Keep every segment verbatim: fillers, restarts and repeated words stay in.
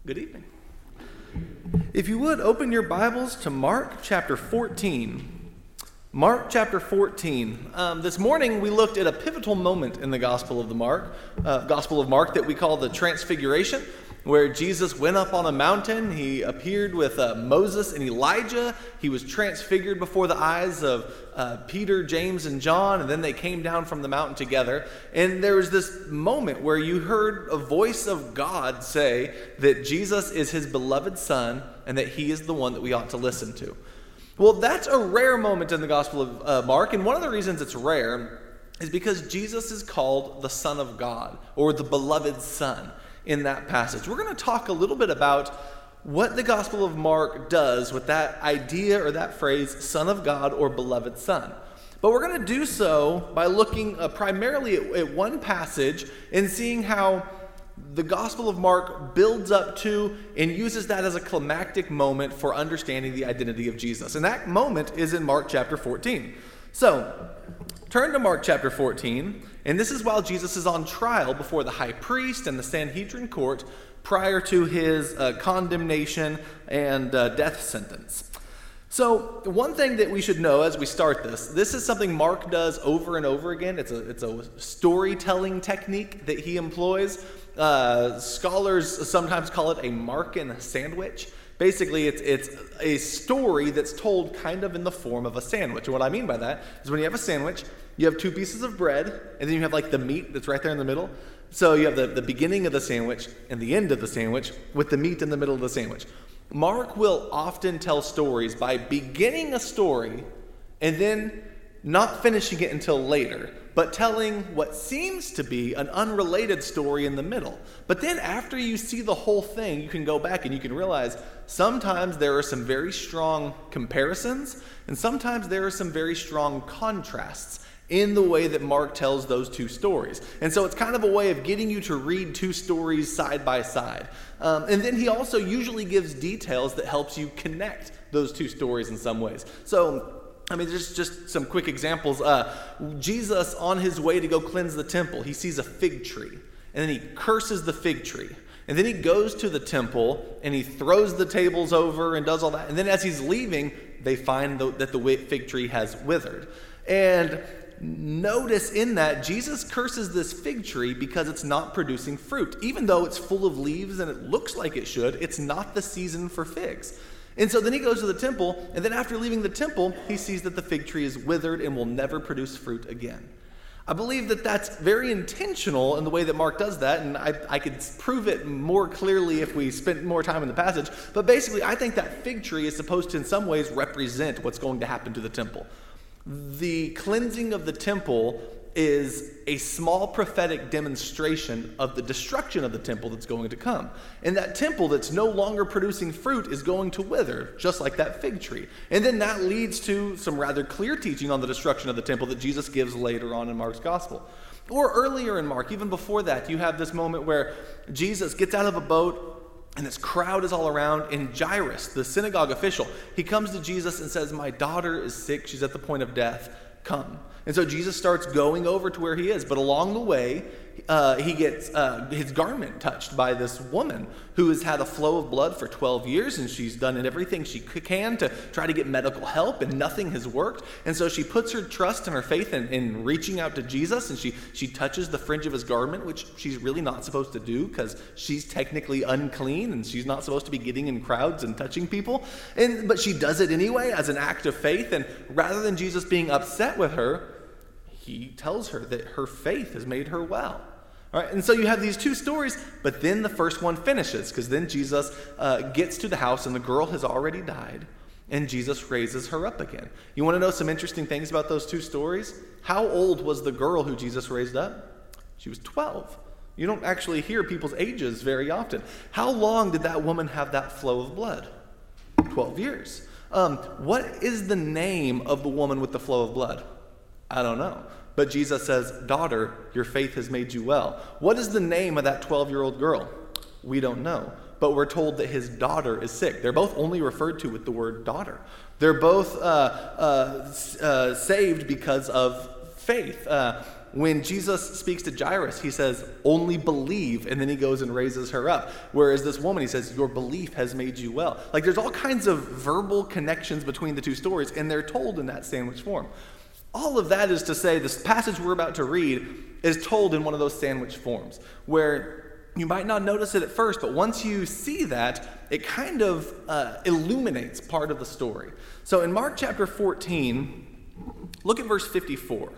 Good evening. If you would, open your Bibles to Mark chapter fourteen. Mark chapter fourteen. Um, this morning we looked at a pivotal moment in the Gospel of the Mark, uh, Gospel of Mark that we call the Transfiguration, where Jesus went up on a mountain. He appeared with uh, Moses and Elijah. He was transfigured before the eyes of uh, Peter, James, and John, and then they came down from the mountain together. And there was this moment where you heard a voice of God say that Jesus is his beloved Son and that he is the one that we ought to listen to. Well, that's a rare moment in the Gospel of uh, Mark, and one of the reasons it's rare is because Jesus is called the Son of God, or the beloved Son, in that passage. We're going to talk a little bit about what the Gospel of Mark does with that idea or that phrase, Son of God or beloved Son. But we're going to do so by looking uh, primarily at, at one passage and seeing how the Gospel of Mark builds up to and uses that as a climactic moment for understanding the identity of Jesus. And that moment is in Mark chapter fourteen. So, turn to Mark chapter fourteen, and this is while Jesus is on trial before the high priest and the Sanhedrin court prior to his uh, condemnation and uh, death sentence. So, one thing that we should know as we start this, this is something Mark does over and over again. It's a, it's a storytelling technique that he employs. Uh, scholars sometimes call it a Markan sandwich. Basically, it's it's a story that's told kind of in the form of a sandwich. And what I mean by that is when you have a sandwich, you have two pieces of bread, and then you have like the meat that's right there in the middle. So you have the, the beginning of the sandwich and the end of the sandwich with the meat in the middle of the sandwich. Mark will often tell stories by beginning a story and then not finishing it until later, but telling what seems to be an unrelated story in the middle. But then after you see the whole thing, you can go back and you can realize sometimes there are some very strong comparisons, and sometimes there are some very strong contrasts in the way that Mark tells those two stories. And so it's kind of a way of getting you to read two stories side by side. Um, and then he also usually gives details that helps you connect those two stories in some ways. So I mean, there's just some quick examples. Uh, Jesus, on his way to go cleanse the temple, he sees a fig tree, and then he curses the fig tree. And then he goes to the temple, and he throws the tables over and does all that. And then as he's leaving, they find the, that the fig tree has withered. And notice in that, Jesus curses this fig tree because it's not producing fruit. Even though it's full of leaves and it looks like it should, it's not the season for figs. And so then he goes to the temple, and then after leaving the temple, he sees that the fig tree is withered and will never produce fruit again. I believe that that's very intentional in the way that Mark does that, and I, I could prove it more clearly if we spent more time in the passage. But basically, I think that fig tree is supposed to in some ways represent what's going to happen to the temple. The cleansing of the temple is a small prophetic demonstration of the destruction of the temple that's going to come. And that temple that's no longer producing fruit is going to wither, just like that fig tree. And then that leads to some rather clear teaching on the destruction of the temple that Jesus gives later on in Mark's gospel. Or earlier in Mark, even before that, you have this moment where Jesus gets out of a boat and this crowd is all around, and Jairus, the synagogue official, he comes to Jesus and says, "My daughter is sick, she's at the point of death, come." And so Jesus starts going over to where he is. But along the way, uh, he gets uh, his garment touched by this woman who has had a flow of blood for twelve years, and she's done everything she can to try to get medical help, and nothing has worked. And so she puts her trust and her faith in, in reaching out to Jesus, and she, she touches the fringe of his garment, which she's really not supposed to do because she's technically unclean, and she's not supposed to be getting in crowds and touching people. And but she does it anyway as an act of faith, and rather than Jesus being upset with her, he tells her that her faith has made her well. All right, and so you have these two stories, but then the first one finishes, because then Jesus uh, gets to the house and the girl has already died, and Jesus raises her up again. You want to know some interesting things about those two stories? How old was the girl who Jesus raised up? She was twelve. You don't actually hear people's ages very often. How long did that woman have that flow of blood? twelve years. Um, what is the name of the woman with the flow of blood? I don't know. But Jesus says, "Daughter, your faith has made you well." What is the name of that twelve-year-old girl? We don't know. But we're told that his daughter is sick. They're both only referred to with the word daughter. They're both uh, uh, uh, saved because of faith. Uh, when Jesus speaks to Jairus, he says, only believe, and then he goes and raises her up. Whereas this woman, he says, your belief has made you well. Like there's all kinds of verbal connections between the two stories, and they're told in that sandwich form. All of that is to say this passage we're about to read is told in one of those sandwich forms, where you might not notice it at first, but once you see that, it kind of uh, illuminates part of the story. So in Mark chapter fourteen, look at verse fifty-four.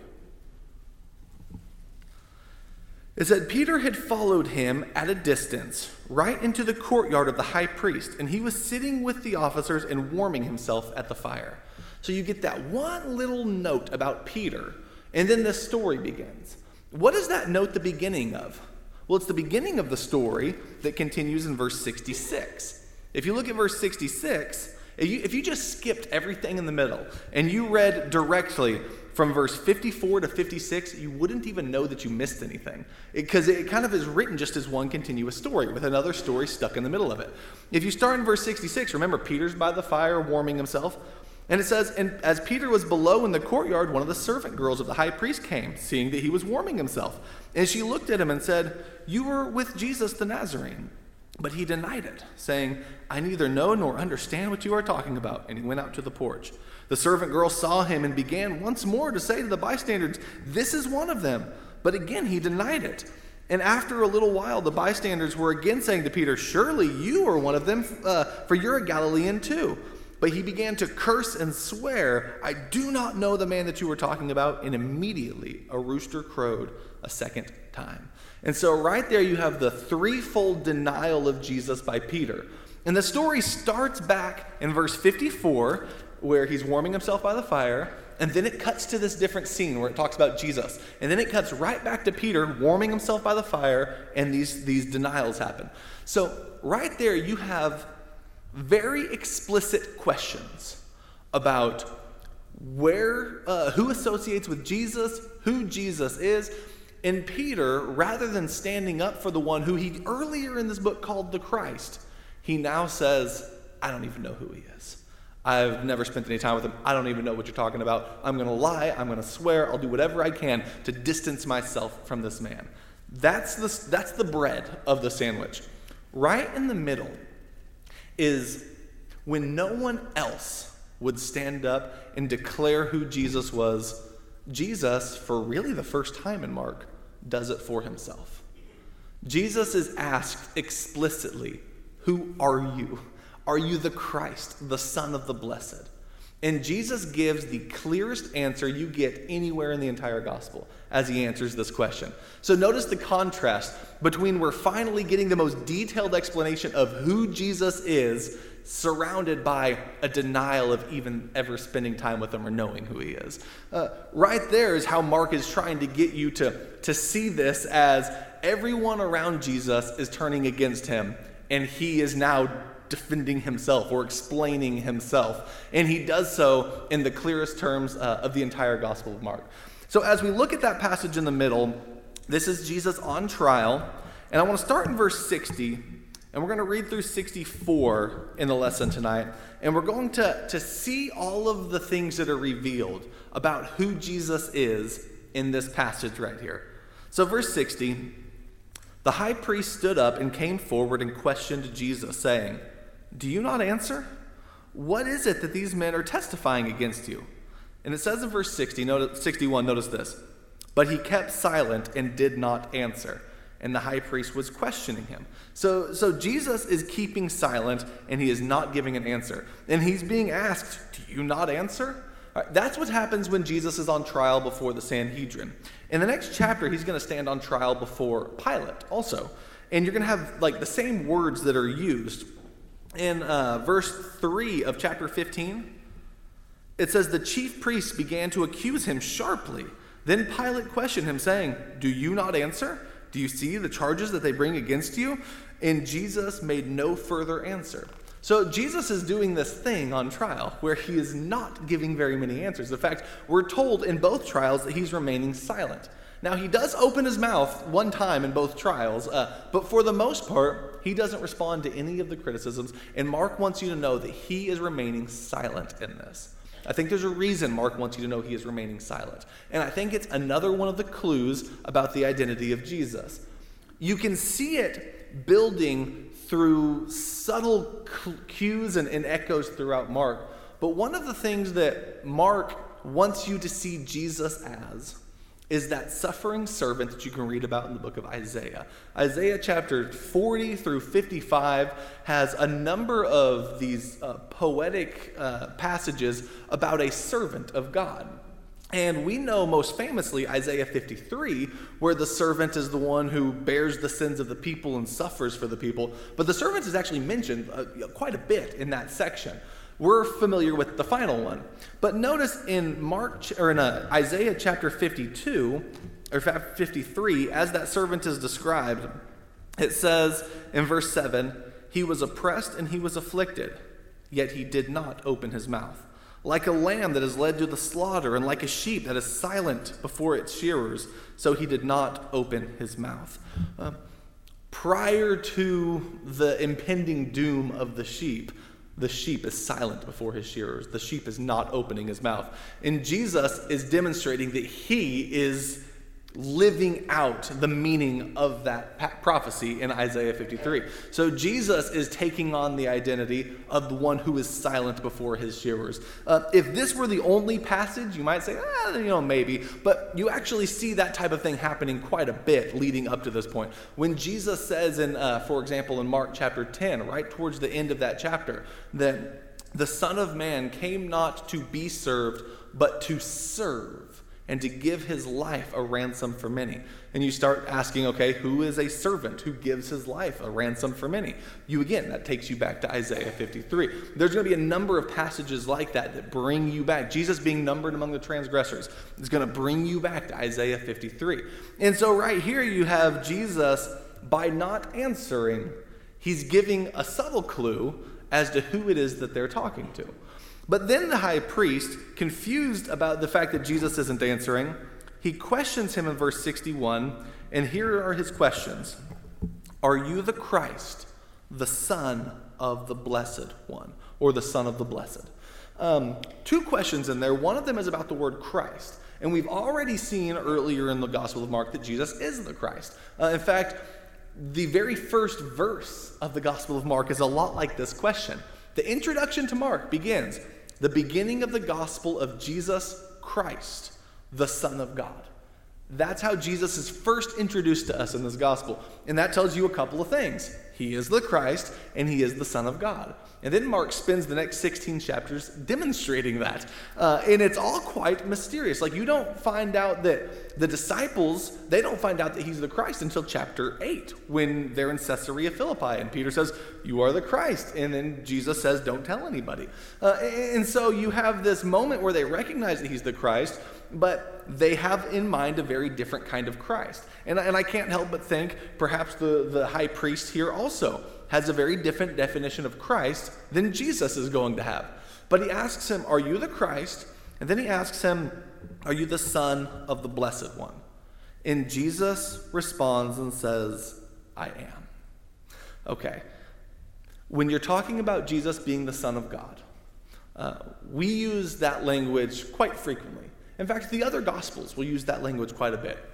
It said, Peter had followed him at a distance, right into the courtyard of the high priest, and he was sitting with the officers and warming himself at the fire. So you get that one little note about Peter, and then this story begins. What is that note the beginning of? Well, it's the beginning of the story that continues in verse sixty-six. If you look at verse sixty-six, if you, if you just skipped everything in the middle and you read directly from verse fifty-four to fifty-six, you wouldn't even know that you missed anything, because it, it kind of is written just as one continuous story with another story stuck in the middle of it. If you start in verse sixty-six, remember Peter's by the fire warming himself. And it says, and as Peter was below in the courtyard, one of the servant girls of the high priest came, seeing that he was warming himself. And she looked at him and said, you were with Jesus the Nazarene. But he denied it, saying, I neither know nor understand what you are talking about. And he went out to the porch. The servant girl saw him and began once more to say to the bystanders, this is one of them. But again he denied it. And after a little while, the bystanders were again saying to Peter, surely you are one of them, uh, for you're a Galilean too. But he began to curse and swear, I do not know the man that you were talking about. And immediately a rooster crowed a second time. And so right there you have the threefold denial of Jesus by Peter. And the story starts back in verse fifty-four, where he's warming himself by the fire. And then it cuts to this different scene where it talks about Jesus. And then it cuts right back to Peter warming himself by the fire, and these, these denials happen. So right there you have very explicit questions about where, uh, who associates with Jesus, who Jesus is. And Peter, rather than standing up for the one who he earlier in this book called the Christ, he now says, I don't even know who he is. I've never spent any time with him. I don't even know what you're talking about. I'm going to lie. I'm going to swear. I'll do whatever I can to distance myself from this man. That's the, that's the bread of the sandwich. Right in the middle is when no one else would stand up and declare who Jesus was, Jesus, for really the first time in Mark, does it for himself. Jesus is asked explicitly, who are you? Are you the Christ, the Son of the Blessed? And Jesus gives the clearest answer you get anywhere in the entire gospel as he answers this question. So notice the contrast between we're finally getting the most detailed explanation of who Jesus is, surrounded by a denial of even ever spending time with him or knowing who he is. Uh, right there is how Mark is trying to get you to, to see this as everyone around Jesus is turning against him, and he is now defending himself or explaining himself. And he does so in the clearest terms uh, of the entire Gospel of Mark. So as we look at that passage in the middle, this is Jesus on trial. And I want to start in verse sixty, and we're going to read through sixty-four in the lesson tonight. And we're going to, to see all of the things that are revealed about who Jesus is in this passage right here. So verse sixty, the high priest stood up and came forward and questioned Jesus, saying, do you not answer? What is it that these men are testifying against you? And it says in verse sixty, notice, sixty-one, notice this. But he kept silent and did not answer. And the high priest was questioning him. So, so Jesus is keeping silent, and he is not giving an answer. And he's being asked, do you not answer? All right, that's what happens when Jesus is on trial before the Sanhedrin. In the next chapter, he's going to stand on trial before Pilate also. And you're going to have like the same words that are used. In uh, verse three of chapter fifteen, it says, the chief priests began to accuse him sharply. Then Pilate questioned him, saying, do you not answer? Do you see the charges that they bring against you? And Jesus made no further answer. So Jesus is doing this thing on trial where he is not giving very many answers. In fact, we're told in both trials that he's remaining silent. Now, he does open his mouth one time in both trials, uh, but for the most part, he doesn't respond to any of the criticisms, and Mark wants you to know that he is remaining silent in this. I think there's a reason Mark wants you to know he is remaining silent. And I think it's another one of the clues about the identity of Jesus. You can see it building through subtle cues and, and echoes throughout Mark. But one of the things that Mark wants you to see Jesus as is that suffering servant that you can read about in the book of Isaiah. Isaiah chapter forty through fifty-five has a number of these uh, poetic uh, passages about a servant of God. And we know most famously Isaiah fifty-three, where the servant is the one who bears the sins of the people and suffers for the people. But the servant is actually mentioned uh, quite a bit in that section. We're familiar with the final one. But notice in Mark or in uh, Isaiah chapter fifty-two or fifty-three, as that servant is described, it says in verse seven, "He was oppressed and he was afflicted, yet he did not open his mouth. Like a lamb that is led to the slaughter, and like a sheep that is silent before its shearers, so he did not open his mouth." Uh, prior to the impending doom of the sheep, the sheep is silent before his shearers. The sheep is not opening his mouth. And Jesus is demonstrating that he is living out the meaning of that prophecy in Isaiah fifty-three. So Jesus is taking on the identity of the one who is silent before his shearers. Uh, if this were the only passage, you might say, ah, you know, maybe. But you actually see that type of thing happening quite a bit leading up to this point. When Jesus says, in, uh, for example, in Mark chapter ten, right towards the end of that chapter, that the Son of Man came not to be served, but to serve, and to give his life a ransom for many. And you start asking, okay, who is a servant who gives his life a ransom for many? You again, that takes you back to Isaiah fifty-three. There's going to be a number of passages like that that bring you back. Jesus being numbered among the transgressors is going to bring you back to Isaiah fifty-three. And so right here you have Jesus, by not answering, he's giving a subtle clue as to who it is that they're talking to. But then the high priest, confused about the fact that Jesus isn't answering, he questions him in verse sixty-one, and here are his questions. "Are you the Christ, the Son of the Blessed One?" Or the Son of the Blessed. Um, two questions in there. One of them is about the word Christ. And we've already seen earlier in the Gospel of Mark that Jesus is the Christ. Uh, in fact, the very first verse of the Gospel of Mark is a lot like this question. The introduction to Mark begins, "The beginning of the gospel of Jesus Christ, the Son of God." That's how Jesus is first introduced to us in this gospel. And that tells you a couple of things. He is the Christ, and he is the Son of God. And then Mark spends the next sixteen chapters demonstrating that. Uh, and it's all quite mysterious. Like, you don't find out that the disciples, they don't find out that he's the Christ until chapter eight, when they're in Caesarea Philippi. And Peter says, "You are the Christ." And then Jesus says, "Don't tell anybody." Uh, and so you have this moment where they recognize that he's the Christ, but they have in mind a very different kind of Christ. And, and I can't help but think perhaps the, the high priest here also has a very different definition of Christ than Jesus is going to have. But he asks him, "Are you the Christ?" And then he asks him, "Are you the Son of the Blessed One?" And Jesus responds and says, "I am." Okay. When you're talking about Jesus being the Son of God, uh, we use that language quite frequently. In fact, the other Gospels will use that language quite a bit.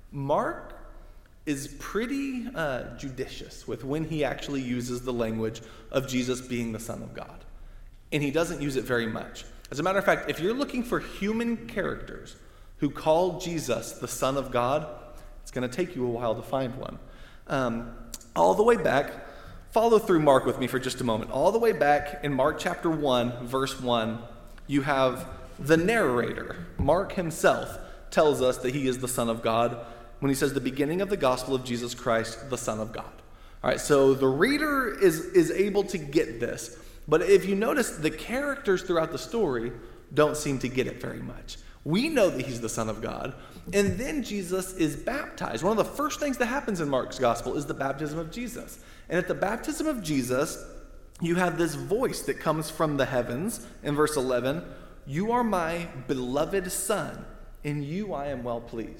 Mark is pretty uh, judicious with when he actually uses the language of Jesus being the Son of God. And he doesn't use it very much. As a matter of fact, if you're looking for human characters who call Jesus the Son of God, it's going to take you a while to find one. Um, all the way back, follow through Mark with me for just a moment. All the way back in Mark chapter one, verse one, you have the narrator, Mark himself, tells us that he is the Son of God when he says the beginning of the gospel of Jesus Christ, the Son of God. All right, so the reader is, is able to get this. But if you notice, the characters throughout the story don't seem to get it very much. We know that he's the Son of God. And then Jesus is baptized. One of the first things that happens in Mark's gospel is the baptism of Jesus. And at the baptism of Jesus, you have this voice that comes from the heavens in verse eleven. "You are my beloved Son, in you I am well pleased."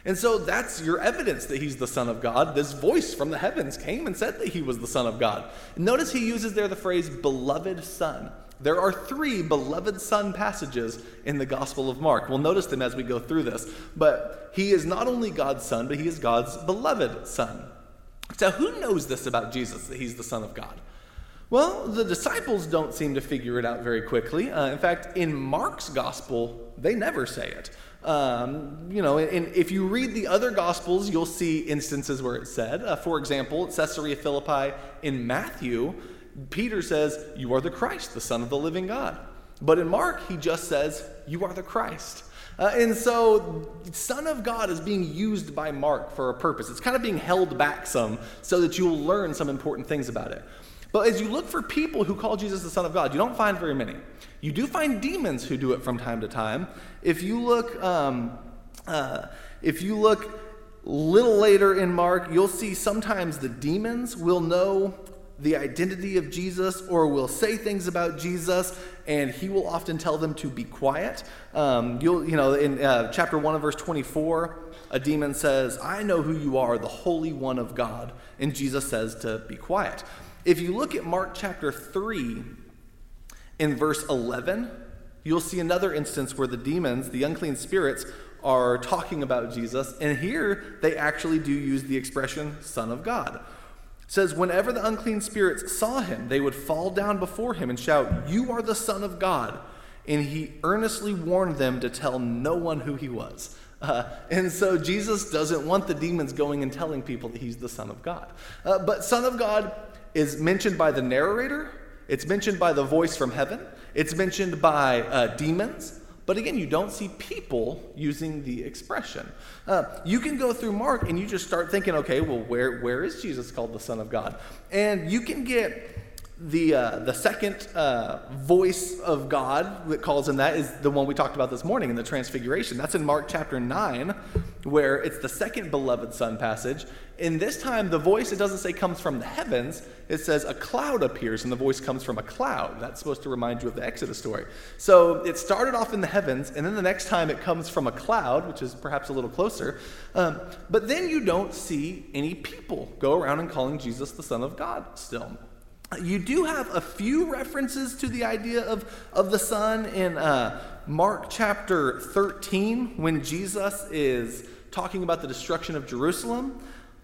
And so that's your evidence that he's the Son of God. This voice from the heavens came and said that he was the Son of God. Notice he uses there the phrase beloved Son. There are three beloved Son passages in the Gospel of Mark. We'll notice them as we go through this. But he is not only God's Son, but he is God's beloved Son. So who knows this about Jesus, that he's the Son of God? Well, the disciples don't seem to figure it out very quickly. Uh, in fact, in Mark's Gospel, they never say it. Um, you know, and if you read the other Gospels, you'll see instances where it's said. Uh, for example, at Caesarea Philippi in Matthew, Peter says, "You are the Christ, the Son of the living God." But in Mark, he just says, "You are the Christ." Uh, and so, Son of God is being used by Mark for a purpose. It's kind of being held back some so that you'll learn some important things about it. But as you look for people who call Jesus the Son of God, you don't find very many. You do find demons who do it from time to time. If you look, um, uh, if you look a little later in Mark, you'll see sometimes the demons will know the identity of Jesus or will say things about Jesus, and he will often tell them to be quiet. Um, you'll, you know, in uh, chapter one of verse twenty-four, a demon says, "I know who you are, the Holy One of God," and Jesus says to be quiet. If you look at Mark chapter three, in verse eleven, you'll see another instance where the demons, the unclean spirits, are talking about Jesus, and here they actually do use the expression Son of God. It says, "Whenever the unclean spirits saw him, they would fall down before him and shout, 'You are the Son of God.' And he earnestly warned them to tell no one who he was." Uh, and so Jesus doesn't want the demons going and telling people that he's the Son of God. Uh, but Son of God is mentioned by the narrator. It's mentioned by the voice from heaven. It's mentioned by uh, demons. But again, you don't see people using the expression. Uh, you can go through Mark and you just start thinking, okay, well, where where is Jesus called the Son of God? And you can get the uh, the second uh, voice of God that calls him that is the one we talked about this morning in the Transfiguration. That's in Mark chapter nine, where it's the second beloved Son passage. And this time, the voice, it doesn't say comes from the heavens. It says a cloud appears, and the voice comes from a cloud. That's supposed to remind you of the Exodus story. So it started off in the heavens, and then the next time it comes from a cloud, which is perhaps a little closer. Um, but then you don't see any people go around and calling Jesus the Son of God still. You do have a few references to the idea of, of the Son in uh, Mark chapter thirteen, when Jesus is talking about the destruction of Jerusalem.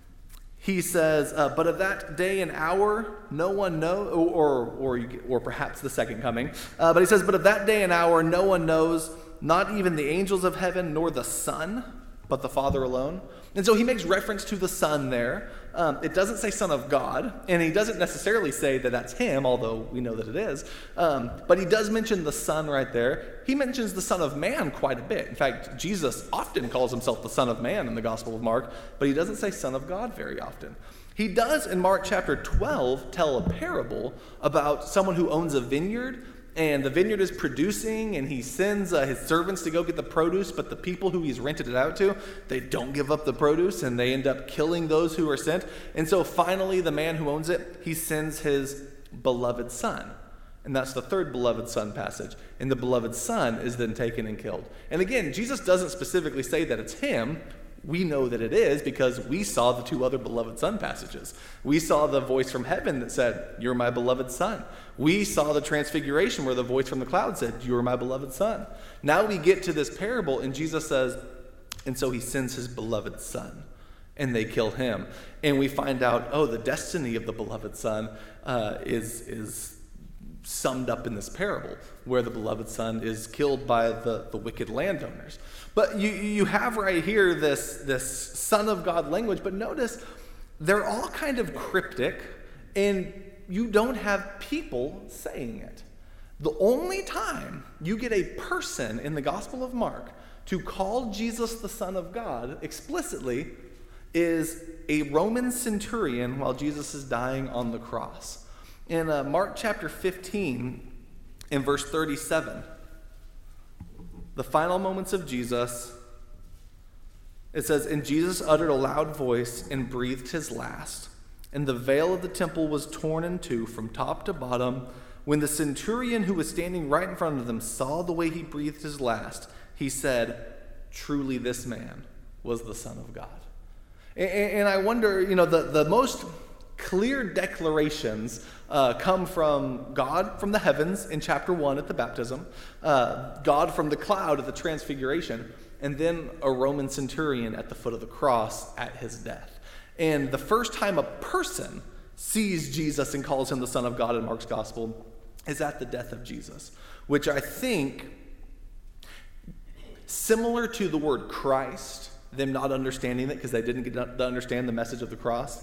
He says, uh, "But of that day and hour, no one knows," or, or, or, or perhaps the second coming. Uh, but he says, "But of that day and hour, no one knows, not even the angels of heaven, nor the Son, but the Father alone." And so he makes reference to the Son there. Um, it doesn't say Son of God, and he doesn't necessarily say that that's him, although we know that it is. Um, but he does mention the Son right there. He mentions the Son of Man quite a bit. In fact, Jesus often calls himself the Son of Man in the Gospel of Mark, but he doesn't say Son of God very often. He does in Mark chapter twelve tell a parable about someone who owns a vineyard, and the vineyard is producing, and he sends uh, his servants to go get the produce, but the people who he's rented it out to, they don't give up the produce, and they end up killing those who are sent. And so finally, the man who owns it, he sends his beloved Son. And that's the third beloved Son passage. And the beloved Son is then taken and killed. And again, Jesus doesn't specifically say that it's him. We know that it is because we saw the two other beloved Son passages. We saw the voice from heaven that said, "You're my beloved Son." We saw the Transfiguration where the voice from the cloud said, "You're my beloved Son." Now we get to this parable, and Jesus says, and so he sends his beloved Son, and they kill him. And we find out, oh, the destiny of the beloved Son uh, is is summed up in this parable, where the beloved Son is killed by the, the wicked landowners. But you you have right here this, this Son of God language, but notice they're all kind of cryptic, and you don't have people saying it. The only time you get a person in the Gospel of Mark to call Jesus the Son of God explicitly is a Roman centurion while Jesus is dying on the cross. In uh, Mark chapter fifteen, in verse thirty-seven, the final moments of Jesus, it says, "And Jesus uttered a loud voice and breathed his last. And the veil of the temple was torn in two from top to bottom. When the centurion who was standing right in front of them saw the way he breathed his last, he said, 'Truly this man was the Son of God. And, and I wonder, you know, the, the most clear declarations uh, come from God from the heavens in chapter one at the baptism, uh, God from the cloud at the transfiguration, and then a Roman centurion at the foot of the cross at his death. And the first time a person sees Jesus and calls him the Son of God in Mark's gospel is at the death of Jesus, which I think, similar to the word Christ, them not understanding it because they didn't get to understand the message of the cross,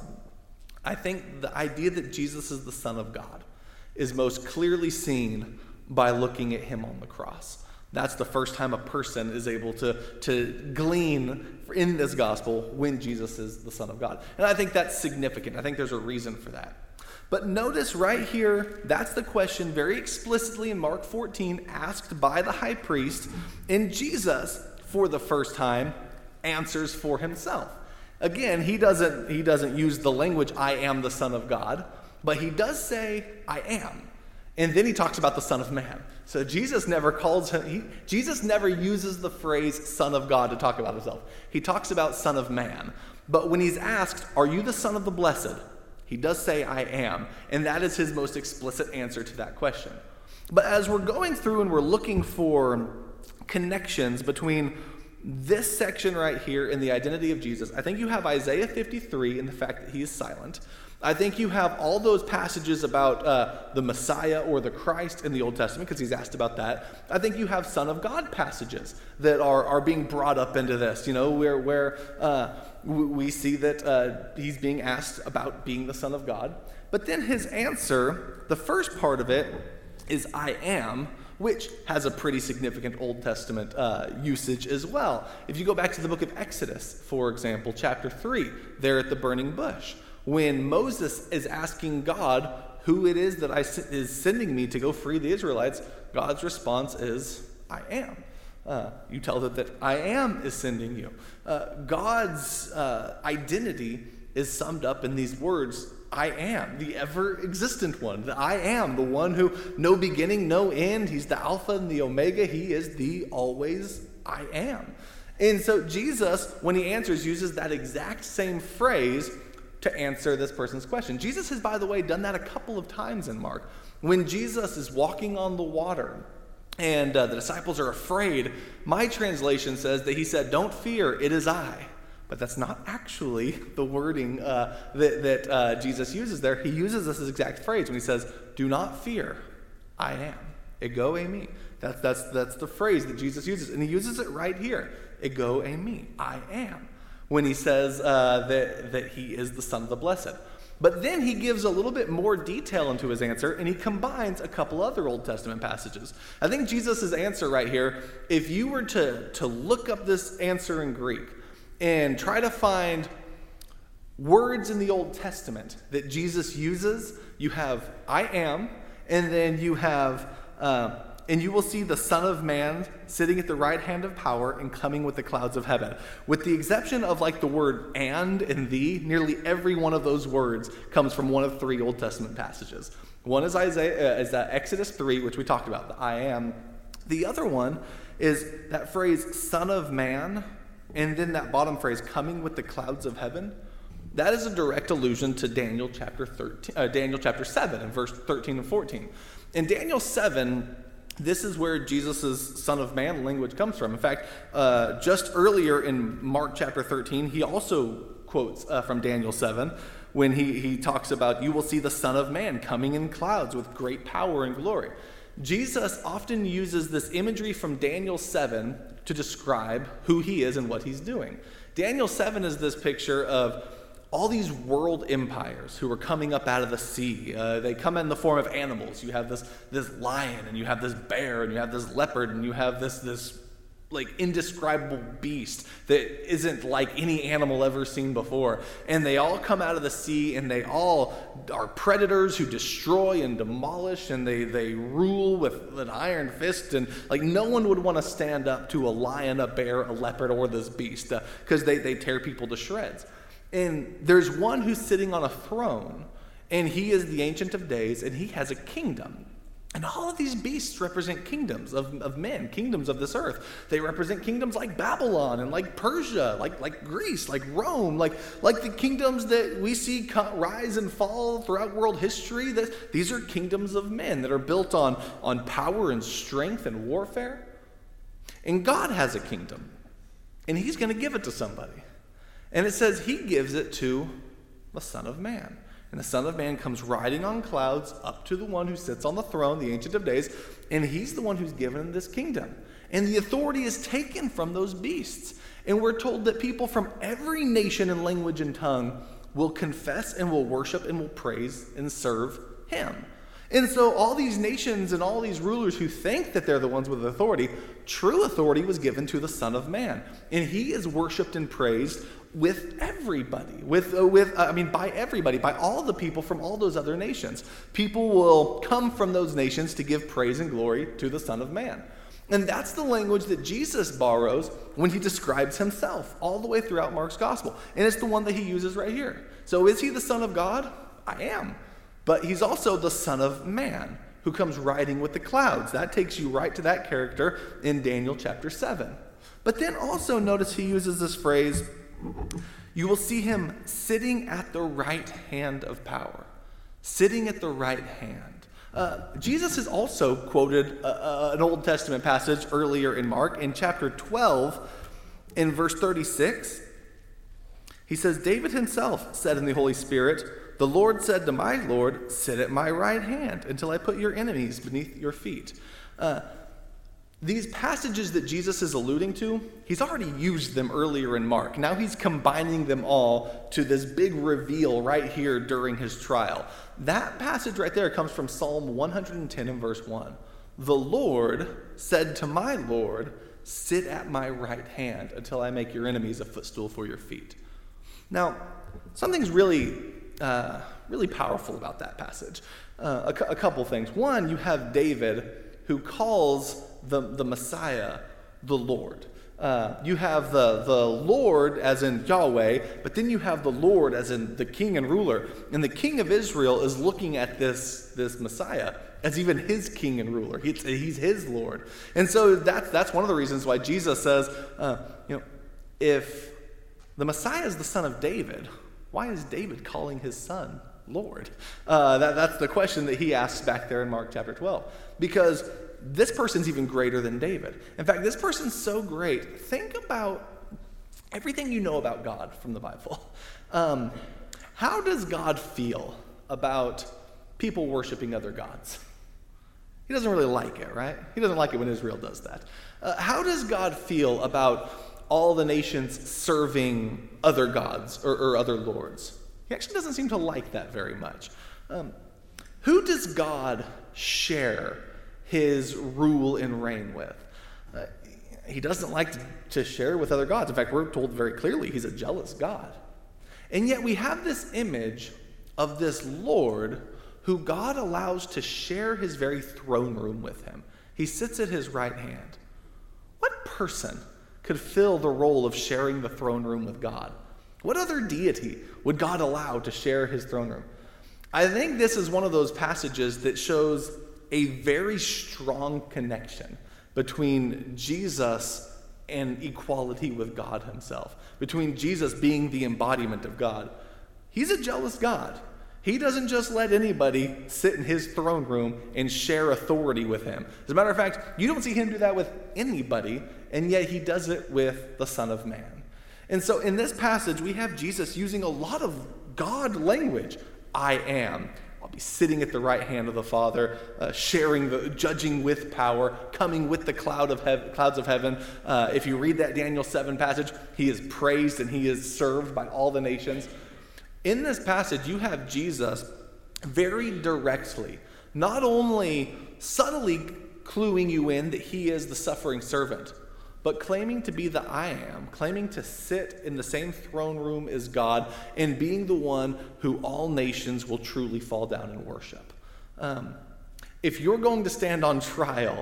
I think the idea that Jesus is the Son of God is most clearly seen by looking at him on the cross. That's the first time a person is able to, to glean in this gospel when Jesus is the Son of God. And I think that's significant. I think there's a reason for that. But notice right here, that's the question very explicitly in Mark fourteen asked by the high priest. And Jesus, for the first time, answers for himself. Again, he doesn't, he doesn't use the language, I am the Son of God, but he does say, I am. And then he talks about the Son of Man. So Jesus never calls him, he, Jesus never uses the phrase Son of God to talk about himself. He talks about Son of Man. But when he's asked, are you the Son of the Blessed? He does say, I am. And that is his most explicit answer to that question. But as we're going through and we're looking for connections between this section right here in the identity of Jesus, I think you have Isaiah fifty-three and the fact that he is silent. I think you have all those passages about uh, the Messiah or the Christ in the Old Testament, because he's asked about that. I think you have Son of God passages that are, are being brought up into this, you know, where, where uh, we see that uh, he's being asked about being the Son of God. But then his answer, the first part of it is I am, which has a pretty significant Old Testament uh, usage as well. If you go back to the book of Exodus, for example, chapter three, there at the burning bush, when Moses is asking God who it is that I is sending me to go free the Israelites, God's response is, I am. Uh, you tell them that I am is sending you. Uh, God's uh, identity is summed up in these words, I am, the ever-existent one. The I am, the one who, no beginning, no end. He's the Alpha and the Omega. He is the always I am. And so Jesus, when he answers, uses that exact same phrase to answer this person's question. Jesus has, by the way, done that a couple of times in Mark. When Jesus is walking on the water and uh, the disciples are afraid, my translation says that he said, don't fear, it is I. But that's not actually the wording uh, that, that uh, Jesus uses there. He uses this exact phrase when he says, do not fear, I am. Ego eimi. That's, that's, that's the phrase that Jesus uses. And he uses it right here. Ego eimi, I am. When he says uh, that, that he is the Son of the Blessed. But then he gives a little bit more detail into his answer, and he combines a couple other Old Testament passages. I think Jesus' answer right here, if you were to, to look up this answer in Greek and try to find words in the Old Testament that Jesus uses, you have I am, and then you have, uh, and you will see the Son of Man sitting at the right hand of power and coming with the clouds of heaven. With the exception of like the word and and the, nearly every one of those words comes from one of three Old Testament passages. One is Isaiah, uh, is that Exodus three, which we talked about, the I am. The other one is that phrase, Son of Man, and then that bottom phrase, coming with the clouds of heaven. That is a direct allusion to Daniel chapter thirteen, uh, Daniel chapter seven, and verse thirteen and fourteen. In Daniel seven, this is where Jesus' Son of Man language comes from. In fact, uh, just earlier in Mark chapter thirteen, he also quotes uh, from Daniel seven when he, he talks about, you will see the Son of Man coming in clouds with great power and glory. Jesus often uses this imagery from Daniel seven to describe who he is and what he's doing. Daniel seven is this picture of all these world empires who are coming up out of the sea. Uh, they come in the form of animals. You have this this lion, and you have this bear, and you have this leopard, and you have this this like indescribable beast that isn't like any animal ever seen before. And they all come out of the sea, and they all are predators who destroy and demolish, and they, they rule with an iron fist. And like no one would want to stand up to a lion, a bear, a leopard, or this beast because uh, they, they tear people to shreds. And there's one who's sitting on a throne, and he is the Ancient of Days, and he has a kingdom. And all of these beasts represent kingdoms of, of men, kingdoms of this earth. They represent kingdoms like Babylon and like Persia, like, like Greece, like Rome, like, like the kingdoms that we see co- rise and fall throughout world history. That, these are kingdoms of men that are built on, on power and strength and warfare. And God has a kingdom, and he's going to give it to somebody. And it says he gives it to the Son of Man. And the Son of Man comes riding on clouds up to the one who sits on the throne, the Ancient of Days, and he's the one who's given this kingdom. And the authority is taken from those beasts. And we're told that people from every nation and language and tongue will confess and will worship and will praise and serve him. And so all these nations and all these rulers who think that they're the ones with authority, true authority was given to the Son of Man. And he is worshiped and praised with everybody, with, uh, with uh, I mean, by everybody, by all the people from all those other nations. People will come from those nations to give praise and glory to the Son of Man. And that's the language that Jesus borrows when he describes himself all the way throughout Mark's gospel. And it's the one that he uses right here. So is he the Son of God? I am. But he's also the Son of Man who comes riding with the clouds. That takes you right to that character in Daniel chapter seven. But then also notice he uses this phrase, you will see him sitting at the right hand of power. Sitting at the right hand. Uh, Jesus has also quoted uh, uh, an Old Testament passage earlier in Mark in chapter twelve in verse thirty-six. He says, David himself said in the Holy Spirit, the Lord said to my Lord, sit at my right hand until I put your enemies beneath your feet. Uh, These passages that Jesus is alluding to, he's already used them earlier in Mark. Now he's combining them all to this big reveal right here during his trial. That passage right there comes from Psalm one hundred ten and verse one. The Lord said to my Lord, sit at my right hand until I make your enemies a footstool for your feet. Now, something's really, uh, really powerful about that passage. Uh, a, cu- a couple things. One, you have David who calls the, the Messiah the Lord. Uh, you have the, the Lord as in Yahweh, but then you have the Lord as in the king and ruler. And the king of Israel is looking at this, this Messiah as even his king and ruler. He, he's his Lord. And so that's, that's one of the reasons why Jesus says, uh, you know, if the Messiah is the son of David, why is David calling his son Lord? Uh, that, that's the question that he asks back there in Mark chapter twelve. Because this person's even greater than David. In fact, this person's so great. Think about everything you know about God from the Bible. Um, how does God feel about people worshiping other gods? He doesn't really like it, right? He doesn't like it when Israel does that. Uh, how does God feel about all the nations serving other gods or, or other lords? He actually doesn't seem to like that very much. Um, who does God share his rule and reign with? Uh, he doesn't like to, to share with other gods. In fact, we're told very clearly he's a jealous God. And yet we have this image of this Lord who God allows to share his very throne room with him. He sits at his right hand. What person could fill the role of sharing the throne room with God? What other deity would God allow to share his throne room? I think this is one of those passages that shows a very strong connection between Jesus and equality with God himself, between Jesus being the embodiment of God. He's a jealous God. He doesn't just let anybody sit in his throne room and share authority with him. As a matter of fact, you don't see him do that with anybody, and yet he does it with the Son of Man. And so in this passage, we have Jesus using a lot of God language. I am. I'll be sitting at the right hand of the Father, uh, sharing the, judging with power, coming with the cloud of hev- clouds of heaven. Uh, if you read that Daniel seven passage, he is praised and he is served by all the nations. In this passage, you have Jesus very directly, not only subtly cluing you in that he is the suffering servant, but claiming to be the I am, claiming to sit in the same throne room as God, and being the one who all nations will truly fall down and worship. Um, if you're going to stand on trial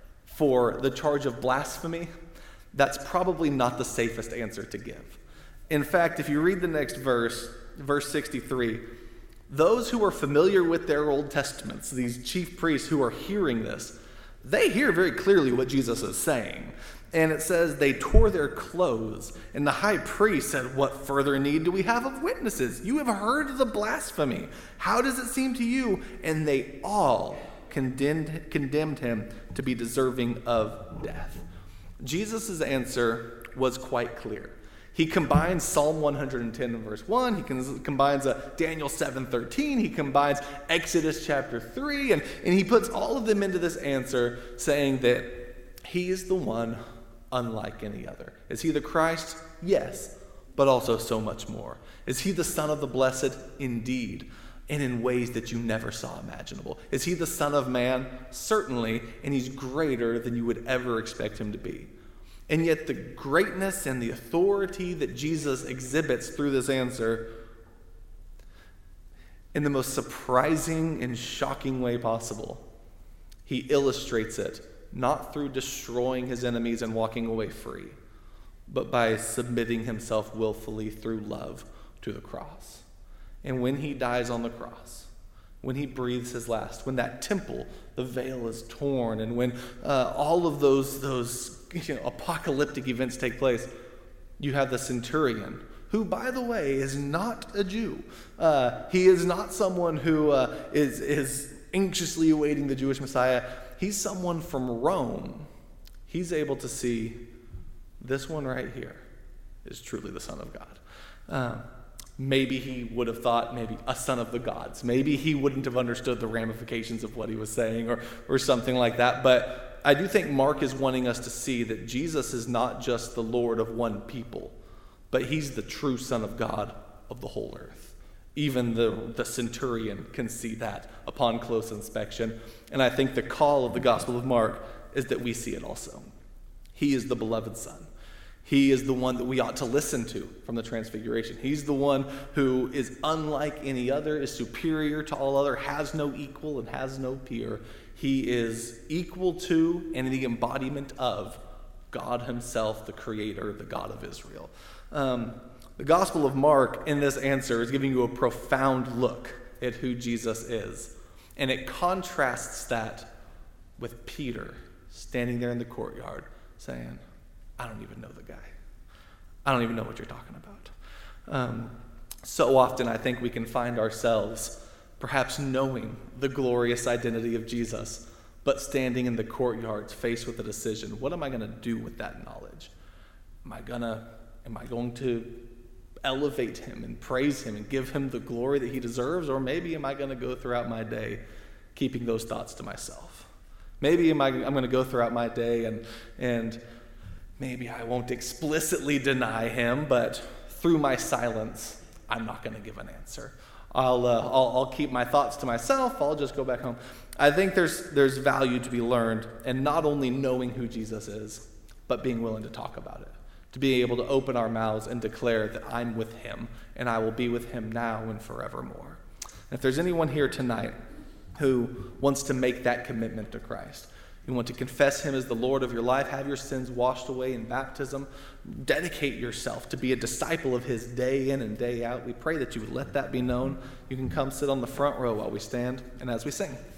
for the charge of blasphemy, that's probably not the safest answer to give. In fact, if you read the next verse, verse sixty-three, Those who are familiar with their Old Testaments, these chief priests who are hearing this, they hear very clearly what Jesus is saying. And it says they tore their clothes. And the high priest said, "What further need do we have of witnesses? You have heard the blasphemy. How does it seem to you?" And they all condemned, condemned him to be deserving of death. Jesus' answer was quite clear. He combines Psalm one hundred ten and verse one. He combines uh, Daniel seven thirteen. He combines Exodus chapter three. And, and he puts all of them into this answer, saying that he is the one unlike any other. Is he the Christ? Yes, but also so much more. Is he the Son of the Blessed? Indeed, and in ways that you never saw imaginable. Is he the Son of Man? Certainly, and he's greater than you would ever expect him to be. And yet the greatness and the authority that Jesus exhibits through this answer, in the most surprising and shocking way possible, he illustrates it not through destroying his enemies and walking away free, but by submitting himself willfully through love to the cross. And when he dies on the cross, when he breathes his last, when that temple, the veil is torn, and when uh, all of those, those you know, apocalyptic events take place, you have the centurion, who, by the way, is not a Jew. Uh, he is not someone who uh, is, is anxiously awaiting the Jewish Messiah. He's someone from Rome. He's able to see this one right here is truly the Son of God. Um, maybe he would have thought maybe a son of the gods. Maybe he wouldn't have understood the ramifications of what he was saying or, or something like that. But I do think Mark is wanting us to see that Jesus is not just the Lord of one people, but he's the true Son of God of the whole earth. Even the, the centurion can see that upon close inspection. And I think the call of the Gospel of Mark is that we see it also. He is the beloved Son. He is the one that we ought to listen to from the Transfiguration. He's the one who is unlike any other, is superior to all other, has no equal and has no peer. He is equal to and the embodiment of God himself, the Creator, the God of Israel. Um, The Gospel of Mark, in this answer, is giving you a profound look at who Jesus is. And it contrasts that with Peter standing there in the courtyard saying, "I don't even know the guy. I don't even know what you're talking about." Um, so often I think we can find ourselves perhaps knowing the glorious identity of Jesus, but standing in the courtyards faced with a decision. What am I going to do with that knowledge? Am I gonna, am I going to elevate him and praise him and give him the glory that he deserves? Or maybe am I going to go throughout my day keeping those thoughts to myself? Maybe am I, I'm going to go throughout my day and, and maybe I won't explicitly deny him, but through my silence, I'm not going to give an answer. I'll, uh, I'll, I'll keep my thoughts to myself. I'll just go back home. I think there's, there's value to be learned in not only knowing who Jesus is, but being willing to talk about it. To be able to open our mouths and declare that I'm with him and I will be with him now and forevermore. And if there's anyone here tonight who wants to make that commitment to Christ, you want to confess him as the Lord of your life, have your sins washed away in baptism, dedicate yourself to be a disciple of his day in and day out, we pray that you would let that be known. You can come sit on the front row while we stand and as we sing.